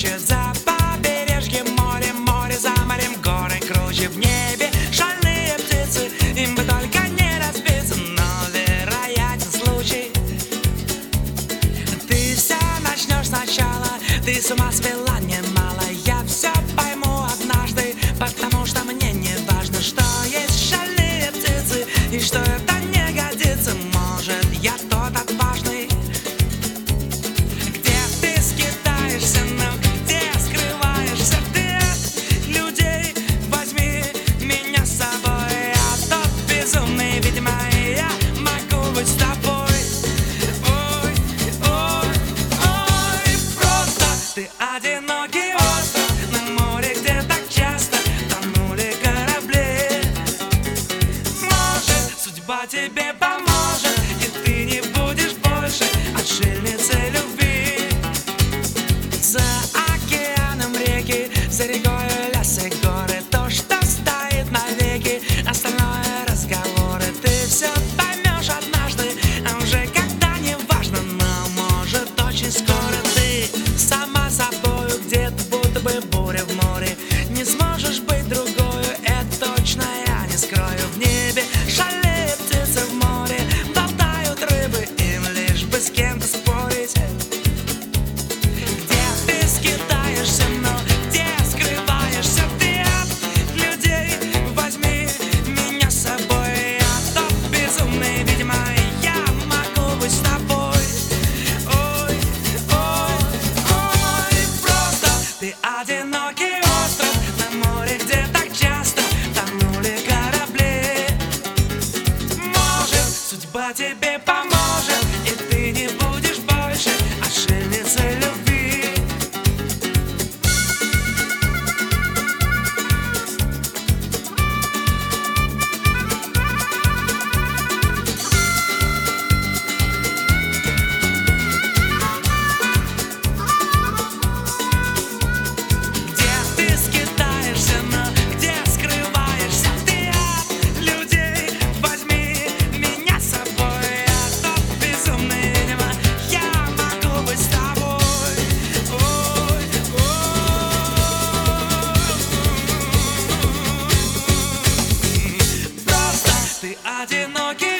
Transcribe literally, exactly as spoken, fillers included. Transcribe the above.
круче за побережьем, море, море за морем, горы круче в небе, шальные птицы, им бы только не разбиться, но вероятен случай. Ты все начнешь сначала, ты с ума свела немало, я все пойму однажды, потому что мне не важно, что есть шальные птицы и что это не годится. Может, я тот отважный, где ты скитаешься, но где скрываешься ты от людей. Возьми меня с собой, я тот безумный, видимо, я могу быть с тобой. Ой, ой, ой, просто ты одинокий остров на море, где так часто тонули корабли. Может, судьба тебе поможет, и ты не будешь больше отшельницей любви. За океаном реки, за рекой лес и горы, то, что стоит навеки, остальное разговоры. Ты все поймешь однажды, а уже когда не важно, но может очень скоро ты сама собою где-то будто бы буря в море. Не сможешь быть другою, это точно я не скрою. В небе шалеют птицы, в море болтают рыбы, им лишь бы с кем-то спорить. Где ты скитаешься, но где скрываешься ты от людей. Возьми меня с собой, я тот безумный, видимо, я могу быть с тобой. Ой, ой, ой, просто ты одинокий остров на море, где так часто тонули корабли. Может, судьба тебе поможет, и ты не будешь больше отшельницей любви. Где ты скитаешься, но где скрываешься ты от людей. Возьми меня с собой, я тот безумный, видимо, я могу быть с тобой. Ой, ой, просто ты одинокий